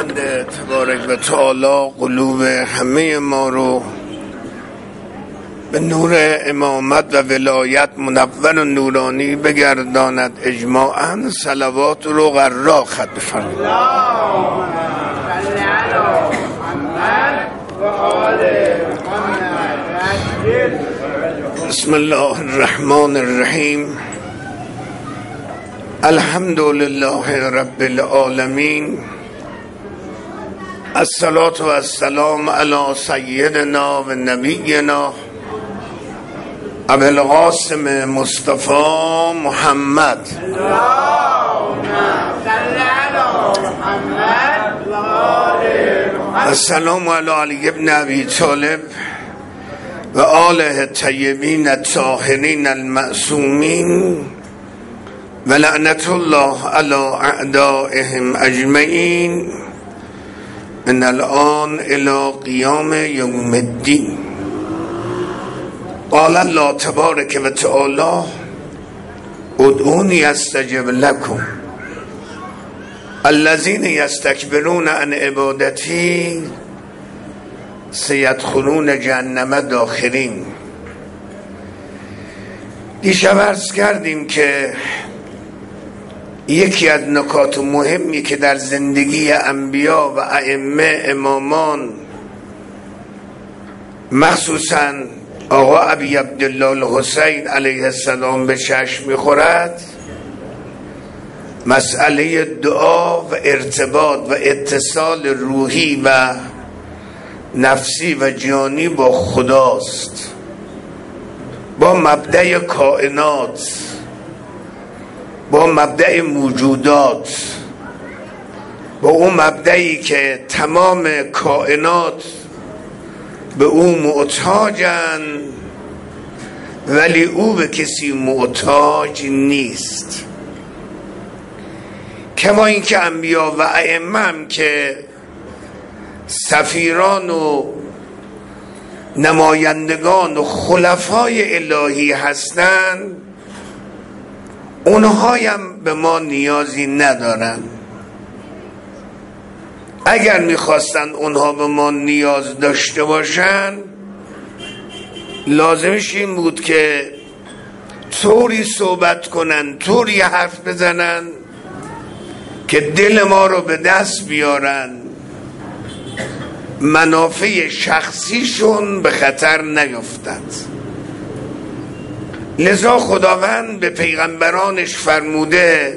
خداوند تبارک و تعالی قلوب همه ما رو به نور امامت و ولایت منور و نورانی بگرداند. اجماعاً صلوات رو غرا ختم بفرمایید. بسم الله الرحمن الرحیم. الحمد لله رب العالمین. الصلاة و السلام علی سیدنا و نبینا ابو القاسم مصطفی محمد. السلام علی علی ابن ابی طالب و آله الطیبین الطاهرین المعصومین و لعنت الله علی اعدائهم اجمعین من الان الی قیام یوم الدین. قال الله تبارک و تعالی ادعونی استجب لکم الذین یستکبرون عن عبادتی سیدخلون جهنم داخرین. دیشب عرض کردیم که یکی از نکات مهمی که در زندگی انبیا و ائمه امامان مخصوصاً آقا ابی عبدالله الحسین علیه السلام به چشم میخورد مسئله دعا و ارتباط و اتصال روحی و نفسی و جانی با خداست، با مبدأ کائنات، با مبدأ موجودات، با اون مبدأی که تمام کائنات به او محتاجن ولی او به کسی محتاج نیست. کما اینکه انبیا و ائمه هم که سفیران و نمایندگان و خلفای الهی هستند، اونها هم به ما نیازی ندارن. اگر میخواستن اونها به ما نیاز داشته باشن لازمش این بود که طوری صحبت کنن، طوری حرف بزنن که دل ما رو به دست بیارن، منافع شخصیشون به خطر نیفتد. لذا خداوند به پیغمبرانش فرموده،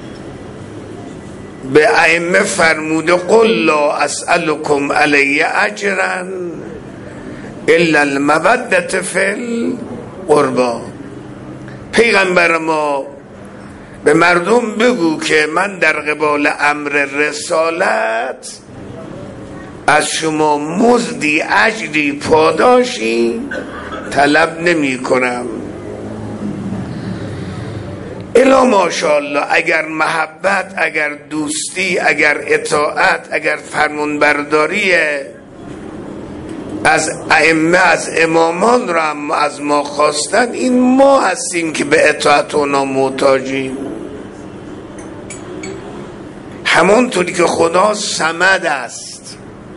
به ائمه فرموده قل لا اسألكم علیه اجرا الا المودة فی القربی. پیغمبر ما به مردم بگو که من در قبال امر رسالت از شما مزدی، اجری، پاداشی طلب نمی کنم. الا ماشاءالله اگر محبت، اگر دوستی، اگر اطاعت، اگر فرمانبرداری از ائمه، از امامان را هم از ما خواستن، این ما هستیم که به اطاعت اونا محتاجیم. همونطوری که خدا صمد است.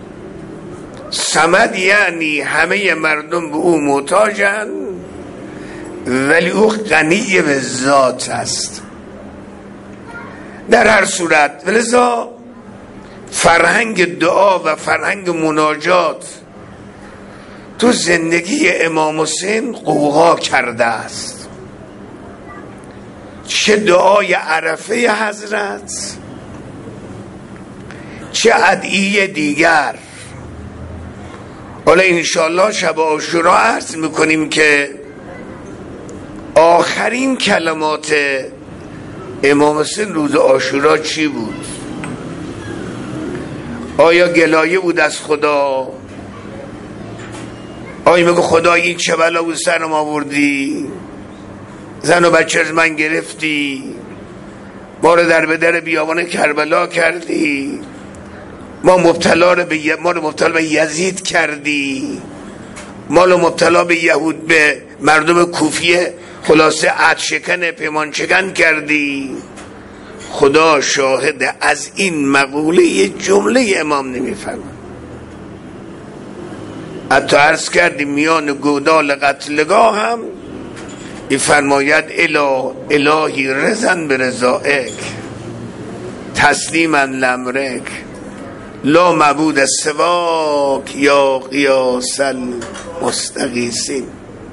صمد یعنی همه مردم به او محتاجن ولی او غنی به ذات است. در هر صورت ولذا فرهنگ دعا و فرهنگ مناجات تو زندگی امام حسین غوغا کرده است. چه دعای عرفه حضرت، چه ادعیه دیگر. حالا انشاءالله شب عاشورا عرض میکنیم که آخرین کلمات امام حسین روز عاشورا چی بود؟ آیا گلایه بود از خدا؟ آیا میگه خدا این چه بلا بود سرم آوردی؟ زن و بچه از من گرفتی؟ ما رو در بدر بیابان کربلا کردی؟ ما رو مبتلا به یزید کردی؟ ما رو مبتلا به یهود، به مردم کوفیه خلاصه عهد شکن، پیمان شکن کردی؟ خدا شاهد، از این مقوله یه جمله امام نمیفرماید. حتی عرض کردیم میان گودال قتلگاه هم فرماید الهی رزن به رضائک تسلیما لامرک لا معبود سواک یا قیاس المستغیثین.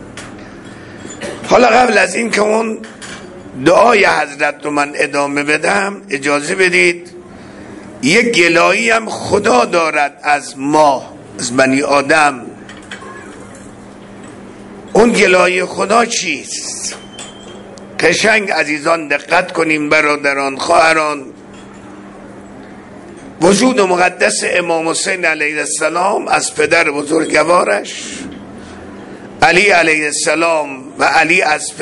حالا قبل از این که اون دعای حضرت رو من ادامه بدم، اجازه بدید یک گلایی هم خدا دارد از ما، از بنی آدم. اون گلای خدا چیست؟ قشنگ عزیزان دقت کنیم برادران خواهران. وجود مقدس امام حسین علیه السلام از پدر بزرگوارش علی علیه السلام و علی از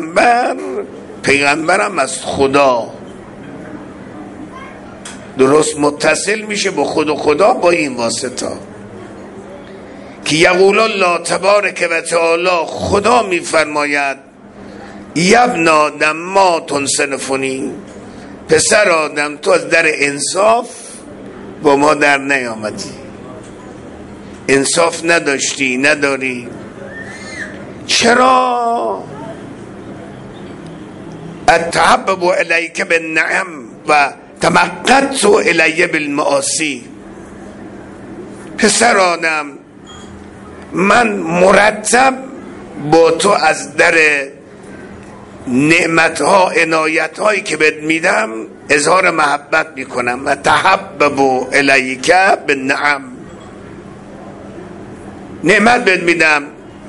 پیغمبرم از خدا درست متصل میشه با خود و خدا با این واسطه که یقول الله تبارک و تعالی، خدا میفرماید یبن آدم ما تنصنفونی، پسر آدم تو از در انصاف با ما در نیامدی، انصاف نداشتی، نداری. چرا؟ اتحبب الیک بالنعم و تمقت الی بالمعاصی. پسر آدم من مرتب با تو از در نعمتها عنایتهایی که بهت میدم اظهار محبت میکنم. و تحبب الیک بالنعم، نعمت بهت میدم،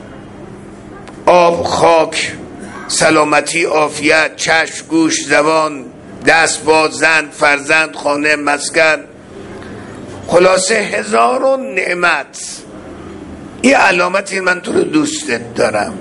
آب، خاک، سلامتی، عافیت، چشم، گوش، زبان، دست، پا، زن، فرزند، خانه، مسکن، خلاصه هزارون نعمت. این علامتی من تو رو دوستت دارم.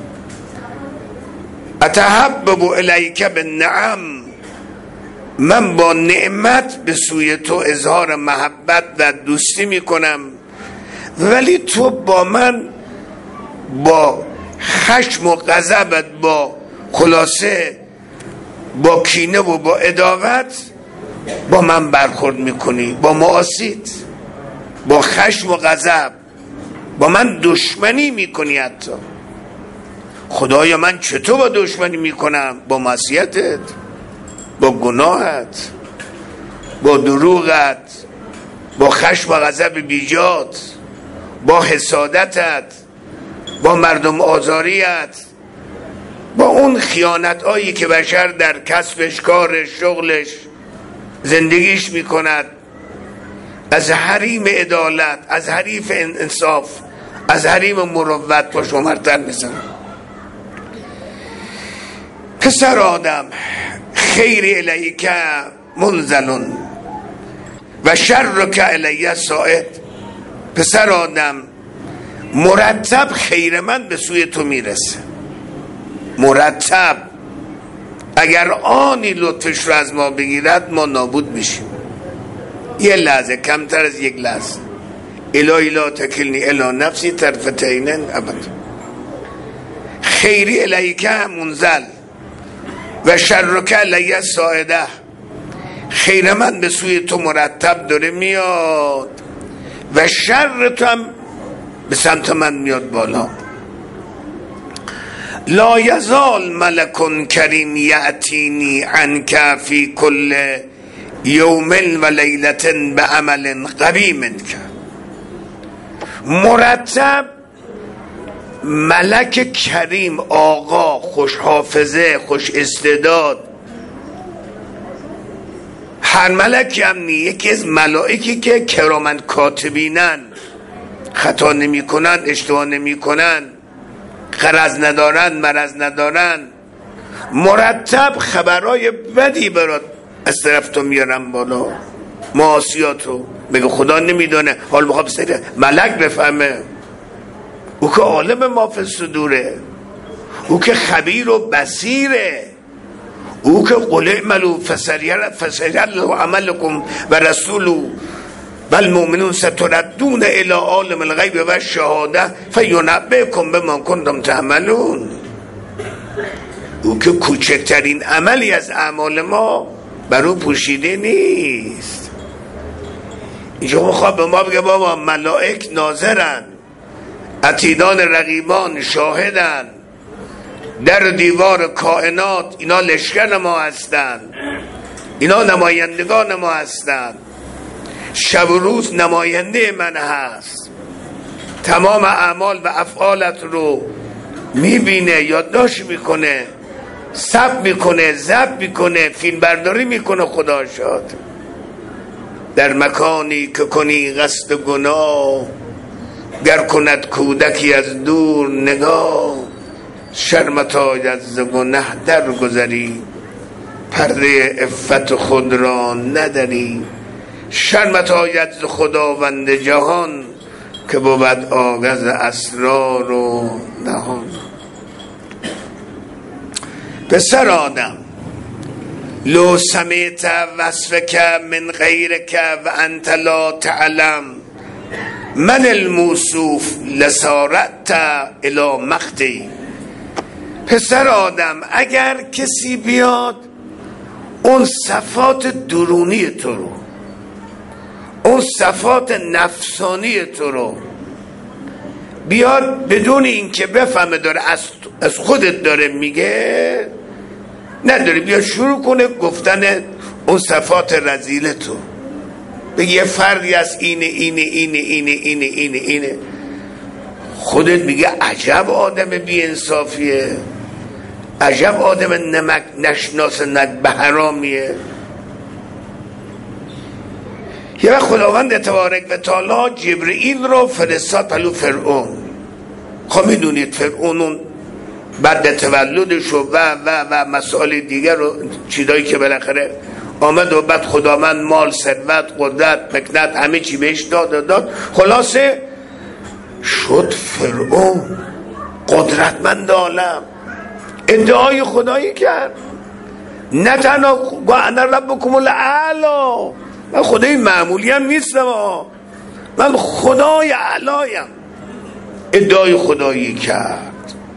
اتحبب الیک بالنعم، من با نعمت به سوی تو اظهار محبت و دوستی میکنم، ولی تو با من با خشم و غضبت، با خلاصه با کینه و با عداوت با من برخورد میکنی، با معاصیت، با خشم و غضب با من دشمنی میکنی. حتی خدایا من چطور با دشمنی میکنم؟ با معصیتت، با گناهت، با دروغت، با خشم و غضب بیجات، با حسادتت، با مردم آزاریت، با اون خیانت هایی که بشر در کسبش، کارش، شغلش، زندگیش میکند، از حریم عدالت، از حریف انصاف، از حریم مروت با شمرتر میزنم. پسر آدم خیر الیک منزلون و شرک الی ساعد. پسر آدم مرتب خیر من به سوی تو میرسه، مرتب. اگر آنی لطفش رو از ما بگیرد ما نابود میشیم. یه لحظه، کمتر از یک لحظه. الهی لا تکلنی الی نفسی طرفة عین ابدا. خیری الیک منزل و شرک الی ساعده. خیر من به سوی تو مرتب داره میاد و شر تو هم به سمت من میاد بالا. لا یزال ملک کریم یأتینی عنک فی کل یوم و لیلت بعمل قوی منک. مرتب ملک کریم، آقا خوش حافظه، خوش استعداد، هر ملکی هم نی، یکی از ملائکی که کرامن کاتبینن، خطا نمی کنن، اشتباه نمی کنن، غرض ندارن، مرض ندارن، مرتب خبرهای بدی برات از طرف تو میارن بالا، معاصیاتو. بگه خدا نمیدونه، حال بخواب سری ملک بفهمه. او که عالم ما فی الصدوره، او که خبیر و بصیره، او که قل اعملوا فسيرى الله عملكم و رسوله و المؤمنون ستردون الى عالم الغیب و الشهاده فینبئکم بما کنتم تعملون. او که کوچکترین عملی از اعمال ما بر او پوشیده نیست. اینجا میخواد به ما بگه بابا ملائک ناظرن، عتیدان رقیبان شاهدن، در دیوار کائنات اینا لشکر ما هستن، اینا نمایندگان ما هستن، شب و روز نماینده من هست، تمام اعمال و افعالت رو میبینه، یادداشت میکنه، ثبت میکنه، ضبط میکنه، فیلم برداری میکنه. خدا شاد در مکانی که کنی قصد گناه، گر کند کودکی از دور نگاه، شرمت آید ز گنه در گذری، پرده عفت خود را نداری. شرمت آید ز خداوند جهان، که بود آگز اسرار و نهان. پسر آدم لو سمیت وصفک من غیرک و انت لا تعلم، من الموصوف لسارت الی مقتی. پسر آدم اگر کسی بیاد اون صفات درونی تو رو، اون صفات نفسانی تو رو بیاد بدون اینکه بفهمه داره از خودت داره میگه، نداره، بیاد شروع کنه گفتن اون صفات رذیل تو، بگی یه فردی از اینه، خودت میگه عجب آدم بی انصافیه، عجب آدم نمک نشناس ند به حرامیه. یه وقت خداوند تبارک و تعالی جبرئیل رو فرستاد پلو فرعون. خب میدونید فرعون بعد تولدش و مسائل دیگر رو چیزایی که بالاخره آمد و بعد خداوند مال، ثروت، قدرت، مکنت همه چی بهش داد. خلاصه شد فرعون قدرتمند عالم، ادعای خدایی کرد، نه تنها انا ربکم الاعلی، من خدای معمولی هم نیستم، من خدای اعلایم، ادعای خدایی کرد.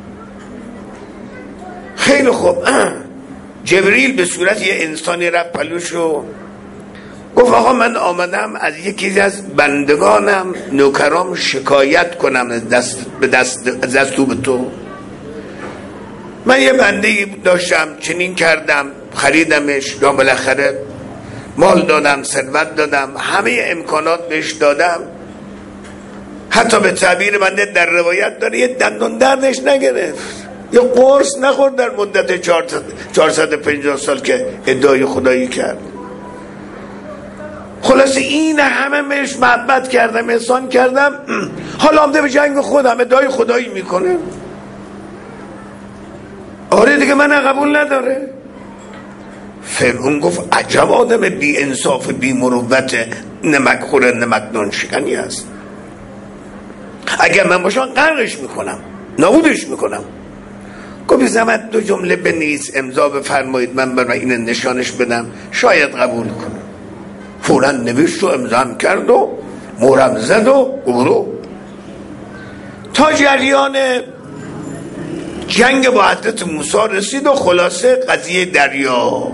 خیلی خوب، جبریل به صورت یه انسانی رفت پلوش رو گفت آقا من آمدم از یکی از بندگانم نوکرام شکایت کنم به دستور تو. من یه بنده داشتم، چنین کردم، خریدمش، یا بالاخره مال دادم، ثروت دادم، همه امکانات بهش دادم، حتی به تعبیر بنده در روایت داره یه دندون دردش نگرفت، یه قرص نخورد در مدت 450 سال که ادعای خدایی کرد. خلاصه این همه بهش محبت کردم، احسان کردم، حالا آمده به جنگ خودم ادعای خدایی میکنه. آره دیگه من قبول نداره. فرعون گفت عجب آدم بی انصاف، بی مروت، نمک خوره، نمک نان شکنی هست. اگر من باشم غرقش میکنم، نابودش میکنم. گفت زحمت 2 جمله بنویس، امضا بفرمایید، من برای این نشانش بدم، شاید قبول کنه. فوراً نوشت و امضا کرد و مهرم زد و برو. تا جریان جنگ با حضرت موسی رسید و خلاصه قضیه دریا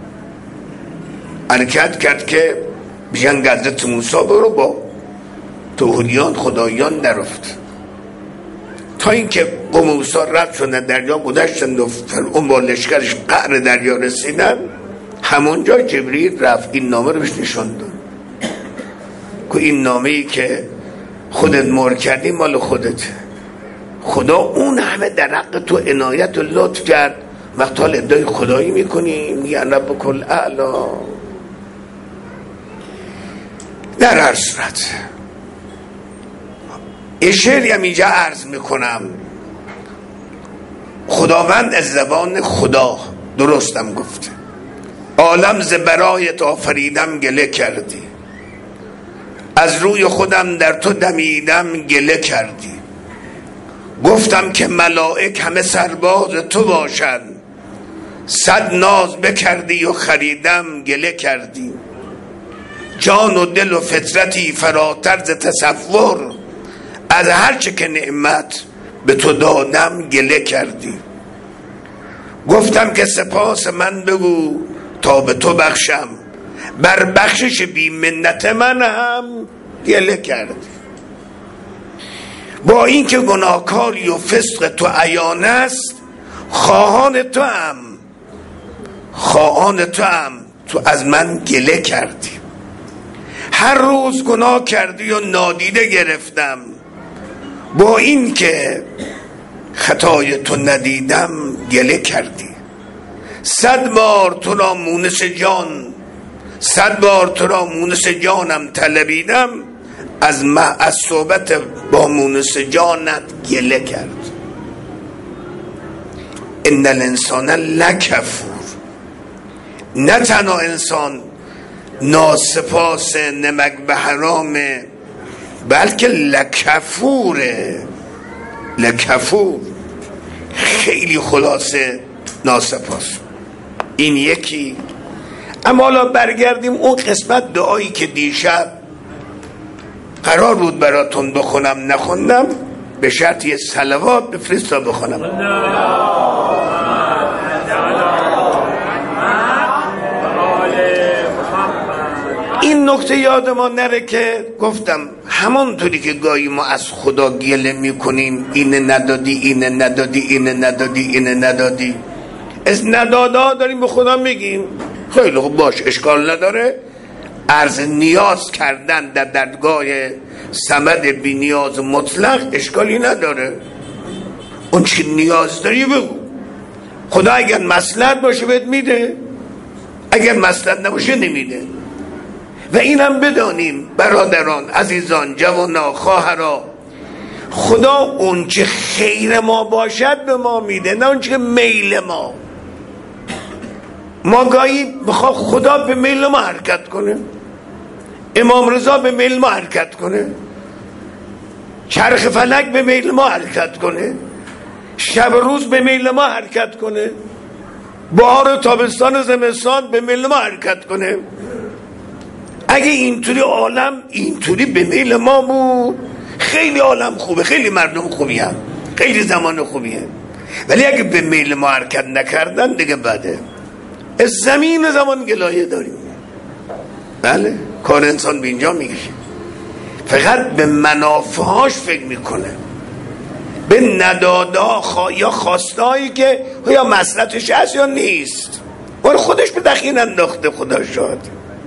حرکت کرد که جنگ حضرت موسی برو، با توحیدیان خدایان نرفت، تا اینکه قوم موسی رد شدن دریا گذشتند و فرعون با لشکرش قعر دریا رسیدن. همونجا جبریل رفت این نامه رو بهش نشان داد که این نامه‌ای که خودت مهر کردی مال خودت، خدا اون همه در حق تو عنایت و لطف کرد، وقت حال ادعای خدایی میکنی، میگه ربک الاعلی. در هر صورت یه شعری هم اینجا عرض میکنم. خداوند از زبان خدا درستم گفته، عالم ز برایت آفریدم گله کردی، از روی خودم در تو دمیدم گله کردی، گفتم که ملائک همه سرباز تو باشن، 100 ناز بکردی و خریدم گله کردی، جان و دل و فطرتی فراتر ز تصور، از هرچه که نعمت به تو دادم گله کردی، گفتم که سپاس من بگو تا به تو بخشم، بر بخشش بی منت من هم گله کردی. با اینکه گناهکاری و فسق تو عیان است، خواهان تو هم تو از من گله کردی. هر روز گناه کردی و نادیده گرفتم، با این که خطای تو ندیدم گله کردی. 100 بار تو را مونس جان، 100 بار تو را مونس جانم طلبیدم، از صحبت با مونس جانت گله کرد. ان الانسان لکفور، نه تنها انسان ناسپاس نمک به حرامه، بلکه لکفوره. لکفور خیلی خلاصه ناسپاس. این یکی. اما حالا برگردیم اون قسمت دعایی که دیشب قرار بود براتون بخونم نخوندم، به شرط یه صلوات بفرست تا بخونم. این نکته یاد ما نره که گفتم همانطوری که گاهی ما از خدا گله میکنیم، اینه ندادی، اینه ندادی، اینه ندادی، اینه ندادی، از ندادا داریم به خدا میگیم. خیلی خوب، باش، اشکال نداره. عرض نیاز کردن در درگاه صمد بی نیاز مطلق اشکالی نداره. اون چی نیاز داری بگو. خدا اگر مصلحت باشه بهت میده، اگر مصلحت نباشه نمیده. و این هم بدانیم برادران، عزیزان، جوانا، خواهرا، خدا اون چه خیر ما باشد به ما میده، نه اون چه میل ما. ما گاهی بخواه خدا به میل ما حرکت کنه، امام رضا به میل ما حرکت کنه، چرخ فلک به میل ما حرکت کنه، شب روز به میل ما حرکت کنه، بهار و تابستان و زمستان به میل ما حرکت کنه. اگه اینطوری عالم اینطوری به میل ما بود، خیلی عالم خوبه، خیلی مردم خوبی هم، خیلی زمان خوبیه. ولی اگه به میل ما حرکت نکردن دیگه بده. از زمین زمان گلایه داریم. بله، کار انسان به اینجا میگه، فقط به منافعهاش فکر میکنه، به ندادا یا خواستایی که یا مصلحتش هست یا نیست، اون خودش به دخیل انداخته. خدا شاد.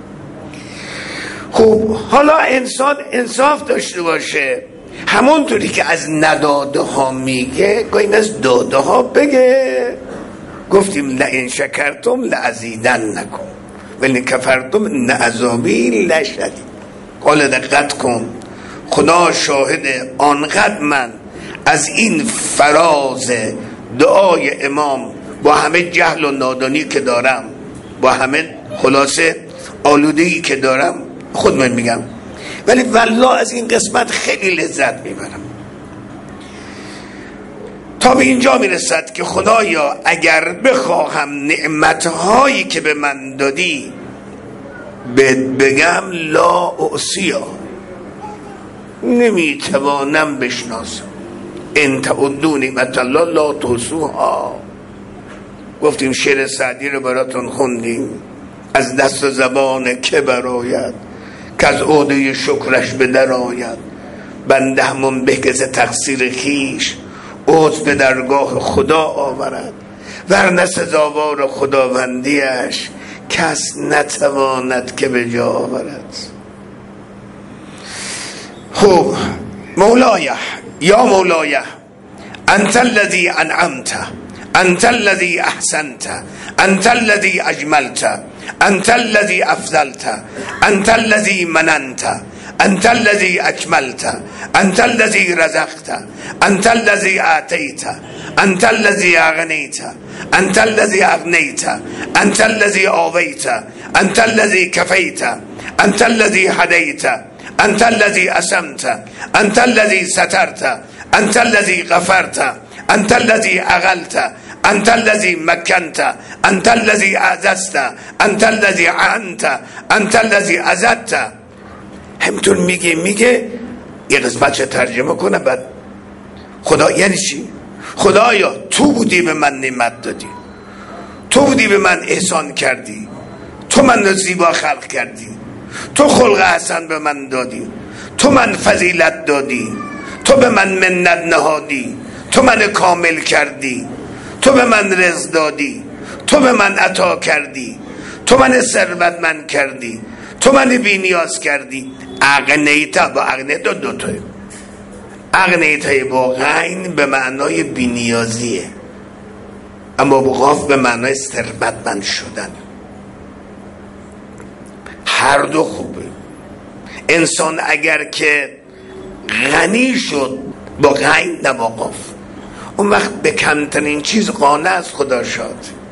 خب حالا انسان انصاف داشته باشه، همونطوری که از نداده ها میگه گاهی از داده ها بگه. گفتیم لئن شکرتم لازیدنکم ولی کفرتم ان عذابی لشدید. حالا دقت کن، خدا شاهد، آنقدر من از این فراز دعای امام با همه جهل و نادانی که دارم، با همه خلاصه آلودگی که دارم، خود من میگم، ولی والله از این قسمت خیلی لذت میبرم. تا به اینجا میرسد که خدایا اگر بخواهم نعمتهایی که به من دادی بگم لا احصیها، نمیتوانم بشناسم. ان تعدوا نعمت الله لا تحصوها. گفتیم شعر سعدی رو براتون خوندیم. از دست و زبان که برآید، که از عهده شکرش به در آید. بنده همون به که ز تقصیر خویش، عذر به درگاه خدا آورد. ورنه سزاوار خداوندیش، کس نتواند که به جا آورد. خب مولای، یا مولای، انت الذی انعمت، انت الذی احسنت، انت الذی اجملت، انت الذی افضلت، انت الذی مننت، انت الذی اکملت، انت الذی رزقت، انت الذی اعطیت، انت الذی اغنیت، انت الذی اغنیت، انت الذی آویت، انت الذی کفیت، انت الذی هدیت، انت الذی اسمت، انت الذی سترت، انت الذی غفرت، انت الذی اغلت، انت الذی مکنت، انت الذی اعززت، انت الذی اعنت، انت الذی عزت. همینطور میگه یه قسمتش ترجمه کنه. بعد خدا یعنی چی؟ خدایا تو بودی به من نعمت دادی، تو بودی به من احسان کردی، تو من زیبا خلق کردی، تو خلق حسن به من دادی، تو من فضیلت دادی، تو به من منت نهادی، تو من کامل کردی، تو به من رزق دادی، تو به من عطا کردی، تو من ثروتمند کردی، تو من بی نیاز کردی. اغنیتا با اغنیتا دوتاه. اغنیتای با غین به معنای بی نیازیه، اما با قاف به معنای ثروتمند شدن. هر دو خوبه. انسان اگر که غنی شد با غین نه با قاف، اون وقت به کمترین چیز قانع از خدا شد.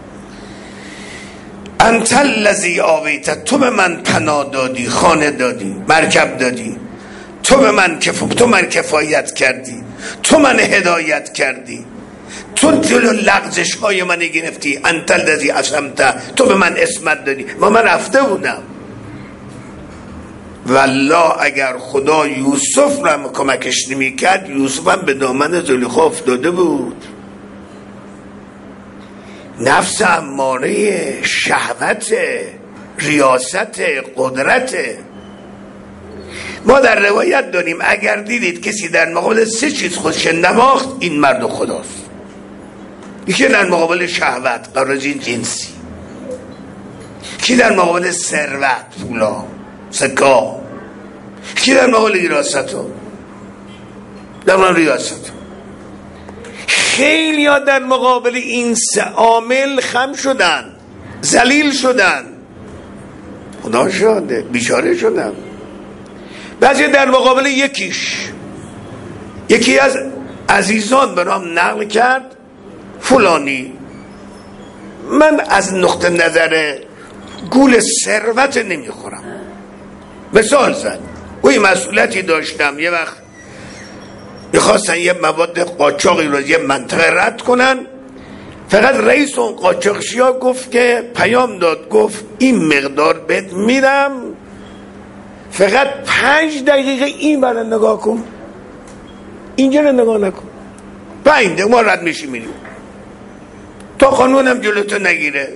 انت الذی آویت، تو به من پناه دادی، خانه دادی، مرکب دادی، تو به من کفایت کردی، تو من هدایت کردی، تو جلو لغزش های من گرفتی. انت الذی عصمت، تو به من عصمت دادی. من رفته بودم والله اگر خدا یوسف را کمکش نمی کرد، یوسف هم به دامن زلیخا افتاده بود. نفس اماره، شهوت، ریاست، قدرت. ما در روایت داریم اگر دیدید کسی در مقابل 3 چیز خودش نواخت، این مرد خداست. یکی در مقابل شهوت، غرض جنسی، یکی در مقابل ثروت، پولا، سکا، یکی در مقابل ریاست. خیلی ها در مقابل این 3 عامل خم شدن، ذلیل شدن، خدا شده بیچاره شدن. بعضی در مقابل یکی از عزیزان برام نقل کرد، فلانی من از نقطه نظر گول ثروت نمیخورم. مثال زد، اوی مسئولیتی داشتم، یه وقت میخواستن یه مواد قاچاقی رو یه منطقه رد کنن، فقط رئیس اون قاچاقچیا گفت که پیام داد، گفت این مقدار بهت میدم، فقط 5 دقیقه این برای نگاه کن، اینجا رو نگاه نکن. 5 دقیقه ما رد میشیم میریم تا قانونم جلوتو نگیره.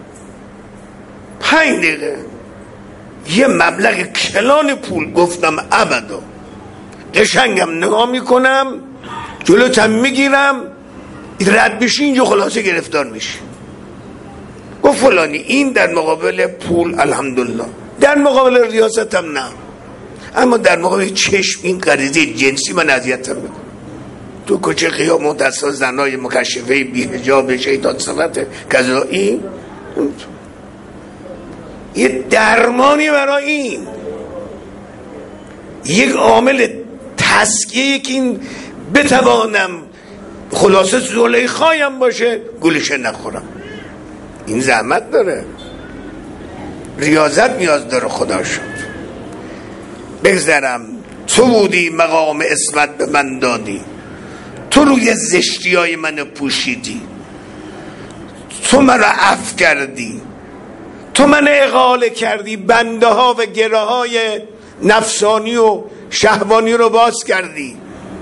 5 دقیقه یه مبلغ کلان پول. گفتم ابدا، قشنگم نگاه میکنم، جلوتم میگیرم، رد بشی اینجا خلاصه گرفتار میشی. گفت فلانی این در مقابل پول الحمدلله، در مقابل ریاستم نه، اما در مقابل چشم این غریزه جنسی من اذیتم میکنه. تو کوچه خیابون دستا زنای مکشفه بی حجاب شیطان صفت کذا، این یه درمانی برای این، یک عامل تسکیه که این بتوانم خلاصه زلیخایم باشه، گولشه نخورم. این زحمت داره، ریاضت نیاز داره. خدا شد بگذرم، تو بودی مقام عصمت به من دادی، تو روی زشتی های من پوشیدی، تو من را عفو کردی، تو من اغاله کردی، بنده ها و گره های نفسانی و شهوانی رو باز کردی.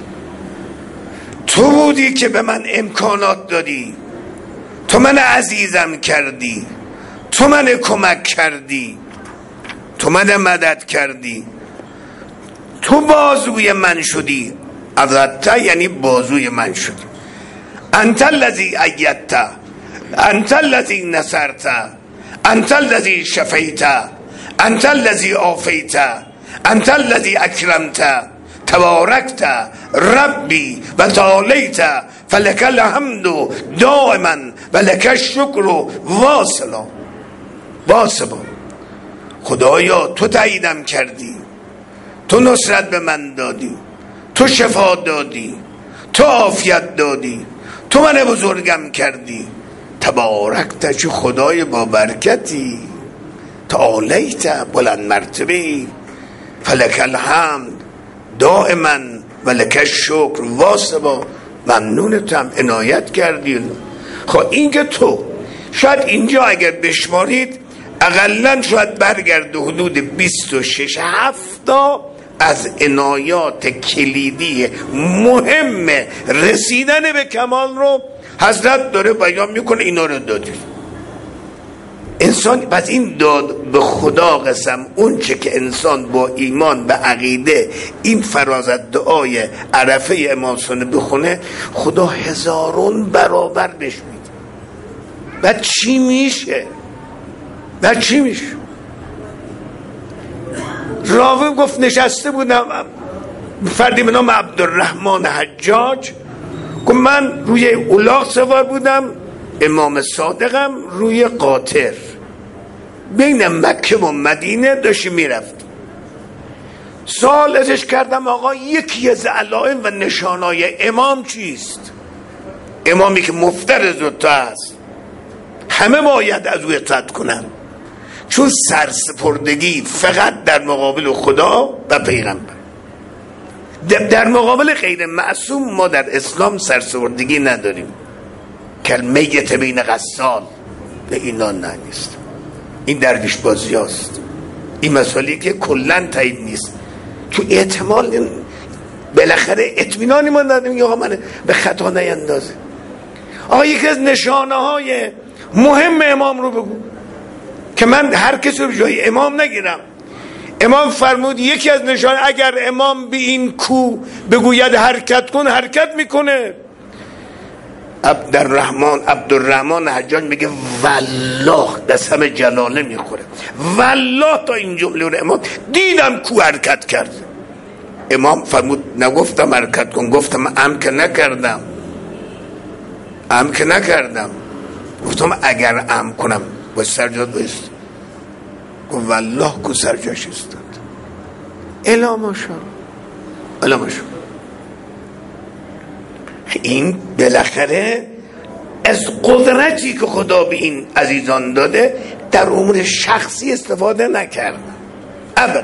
تو بودی که به من امکانات دادی، تو من عزیزم کردی، تو من کمک کردی، تو من مدد کردی، تو بازوی من شدی. عضدت یعنی بازوی من شدی. انت الذی ایدت، انت الذی نصرت، انت الذی شفیت، انت الذی عافیت، انت الذی اکرمت، تبارکت ربی و تعالیت، فلک الحمد دائما و لک الشکر واصلا. خدایا تو تاییدم کردی، تو نصرت به من دادی، تو شفا دادی، تو عافیت دادی، تو من بزرگم کردی. تبارکت، چه خدای با برکتی، تعالیت بلند مرتبه، فلک الحمد دائما و لک الشکر واصلا. ممنونتم عنایت کردی. خب این که تو شاید اینجا اگر بشمارید اقلن شاید برگرد حدود 26 هفته از عنایات کلیدی مهم رسیدن به کمال رو حضرت داره بیان میکنه. اینا رو دادی. انسان پس این داد به خدا قسم، اون چه که انسان با ایمان و عقیده این فرازت دعای عرفه امام سنه بخونه، خدا هزارون برابر بهش میده. بعد چی میشه؟ راوی گفت نشسته بودم، فردی به نام عبدالرحمن حجاج، گفت من روی الاغ سوار بودم، امام صادقم روی قاطر، بین مکه و مدینه داشتی میرفت. سوال ازش کردم آقا یکی از علائم و نشانای امام چیست؟ امامی که مفترض تو هست، همه باید از او اطاعت کنن، چون سرسپردگی فقط در مقابل خدا و پیغمبر. در مقابل غیر معصوم ما در اسلام سرسپردگی نداریم. کلمیت بین غسال به اینا نیست. این درویش بازی هست. این مسئله که کلن تایید نیست، چون احتمال بالاخره اطمینانی ما نداریم آقا من به خطا نیندازه. آقا یکی از نشانه های مهم امام رو بگو که من هر کسی رو جای امام نگیرم. امام فرمود یکی از نشانه، اگر امام به این کو بگوید حرکت کن حرکت میکنه. عبدالرحمن حجاج میگه والله قسم جلاله میخوره، والله تا این جمله رو امام دیدم کو حرکت کرد. امام فرمود نگفتم حرکت کن، گفتم ام که نکردم، گفتم اگر ام کنم با سرجاد بایست. گفت والله کو سرجاش استاد. الا ماشا. این بالاخره از قدرتی که خدا به این عزیزان داده در امور شخصی استفاده نکرد ابدا.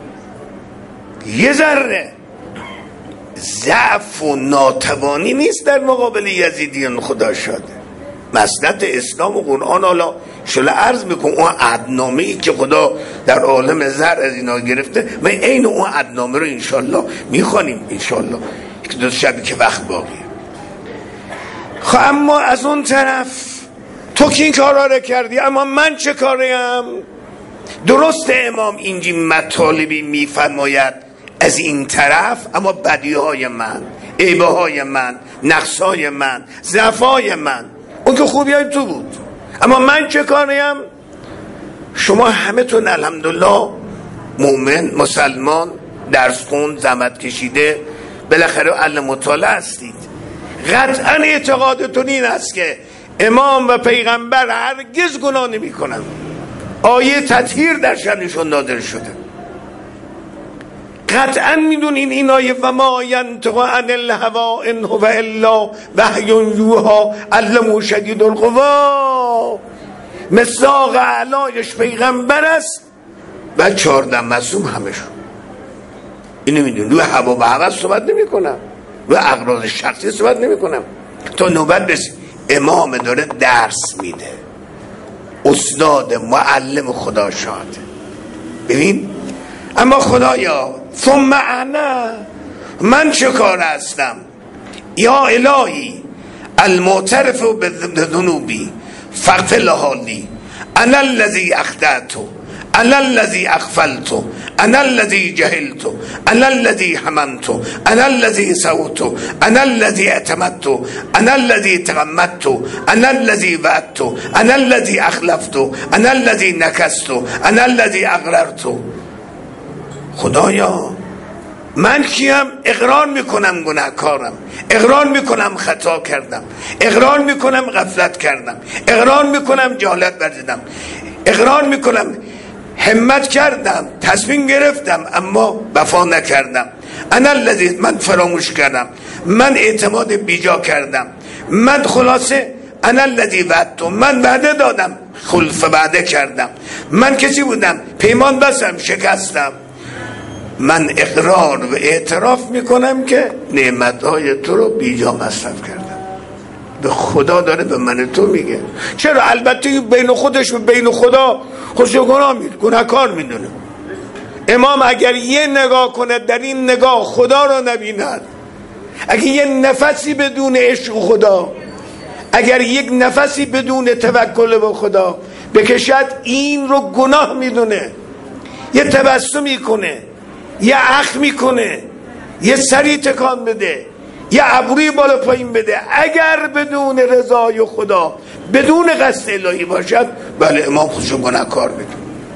یه ذره ضعف و ناتوانی نیست در مقابل یزیدیان. خدا شاده مسلط اسلام و قرآن. حالا شله عرض میکنم اون عهدنامه‌ای که خدا در عالم زر از اینا گرفته، من عین اون عهدنامه رو انشالله میخوانیم، انشالله یک دو شبی که وقت باقیه. خب اما از اون طرف تو که این کارا رو کردی، اما من چه کاریم؟ درست امام اینجی مطالبی میفرماید از این طرف، اما بدیهای من، عیبهای من، نقصهای من، ضعفای من، اون که خوبیای تو بود، اما من چه کاریم؟ شما همه تون الحمدلله مؤمن، مسلمان، درس خوند، زحمت کشیده، بالاخره اهل مطالعه هستید. قطعا اعتقادتون این است که امام و پیغمبر هرگز گناه نمی کنن. آیه تطهیر در شأنشون نازل شده. قطعا میدونین این آیه و ما ینطق عن الهوا ان هو الا وحی یوحی علمه شدید القوا. مصداق اعلایش پیغمبر است و 14 معصوم همشون. اینو میدونین. روی هوا و هوس صحبت نمی کنم، و اغراض شخصی صحبت نمی کنم. تا نوبت بس امام داره درس میده، استاد معلم خدا شاده. ببین اما خدایا ثم انا، من چه کار هستم؟ یا الهی المعترف بذنوبی فاغفر لی، انا الذی اخطأت، انا الذی اغفلت، انا الذی جهلت، انا الذی هممت، انا الذی سوت، انا الذی اعتمدت، انا الذی تغمدت، انا الذی وعدت، انا الذی اخلفت، انا الذی نکست، انا الذی اغررت. خدایا من کیم؟ اقرار میکنم گناهکارم، اقرار میکنم خطا کردم، اقرار میکنم غفلت کردم، اقرار میکنم جهالت ورزیدم، اقرار میکنم همت کردم، تصمیم گرفتم اما وفا نکردم. انا الذی، من فراموش کردم، من اعتماد بیجا کردم، من خلاصه انا الذی وعدت، من وعده دادم خلف وعده کردم، من کسی بودم پیمان بستم شکستم. من اقرار و اعتراف میکنم که نعمتهای تو رو بیجا مصرف کردم. به خدا داره به من تو میگه. چرا؟ البته بین خودش و بین خدا خودش گناهکار میدونه. امام اگر یه نگاه کنه در این نگاه خدا رو نبیند، اگر یه نفسی بدون عشق خدا، اگر یک نفسی بدون توکل به خدا بکشد این رو گناه میدونه، یه تبسم میکنه، یه اخ میکنه، یه سری تکان بده، یه ابروی بالا پایین بده، اگر بدون رضای خدا بدون قصد الهی باشد بله امام خودشو گناهکار میدونه.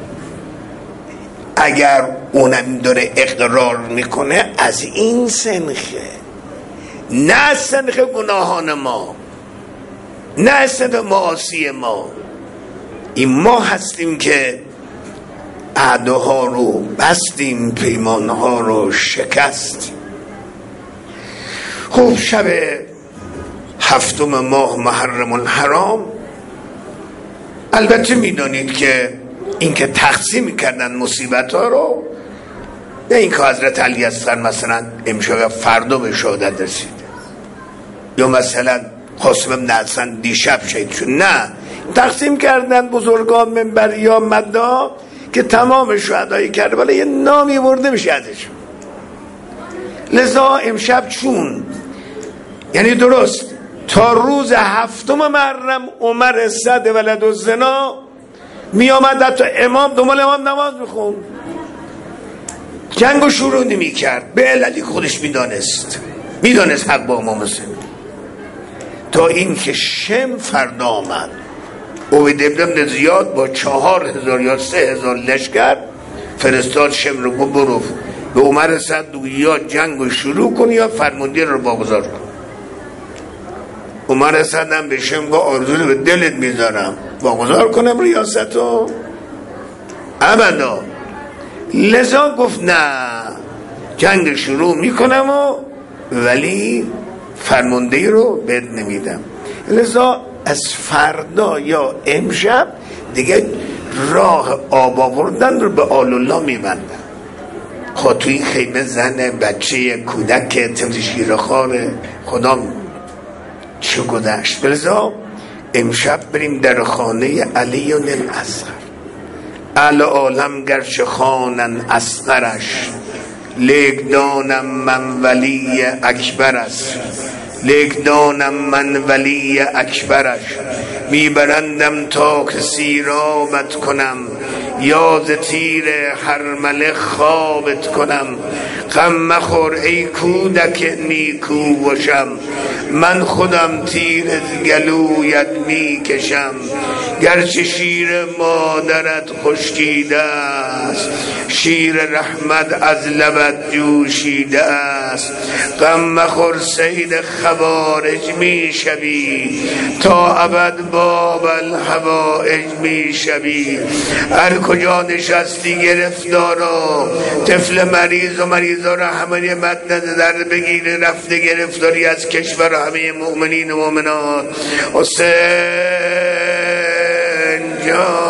اگر اونم داره اقرار میکنه از این سنخه، نه از سنخ گناهان ما، نه از سنخ معاصی ما. این ما هستیم که عهدها رو بستیم، پیمانها رو شکستیم. خب شب 7 ماه محرم الحرام، البته میدانید که این که تقسیم کردن مصیبت ها رو، نه این که حضرت علی اصغر مثلا امشب فردا به شهادت رسید یا مثلا قاسم بن حسن دیشب شهید شد، نه، تقسیم کردن بزرگان منبر یا مدا که تمام شهدای کربلا یه نامی برده بشه ازش. لذا امشب چون یعنی درست تا روز 7 محرم عمر صد ولد الزنا می آمد، حتی امام دنبال امام نماز میخوند، جنگ و شروع نمی کرد، به علتی خودش میدانست حق با امام حسین. تا این که شم فردا آمد، عبید ابن زیاد با 4000 یا 3000 لشکر فرستاد شم رو برو به عمر صد یا جنگ رو شروع کن یا فرماندهی رو واگذار کن. عمر صد هم به شم گفت آرزو رو به دلت میذارم، واگذار کنم ریاستو؟ ابدا. لذا گفت نه، جنگ شروع میکنم ولی فرماندهی رو بهت نمیدم. لذا از فردا یا امشب دیگه راه آب آوردن رو به آل الله میبندن. خود توی خیمه زن، بچه، کودک، تمز شیرخواره، خدا چه گذشت. لذا امشب بریم در خانه علی الاصغر. اهل عالم گرچه خوانن اصغرش، لیک دانم من ولی اکبر است، لیک دانم من ولی اکبرش. میبرندم تا که سیرابت کنم، یاد تیر هرمله خوابت کنم. غم مخور ای کودک نیکو باشم، من خودم تیر گلویت میکشم. گرچه شیر مادرت خشکیده است، شیر رحمت از لبت جوشیده است. غم مخور سید خوارج میشوی، تا ابد باب الحوائج میشوی. هر کجا نشستی گرفتارا، طفل مریض و مریضا را همه مد نظر بگیره، رفته گرفتاری از کشور همه مؤمنین و مؤمنات. حسین جان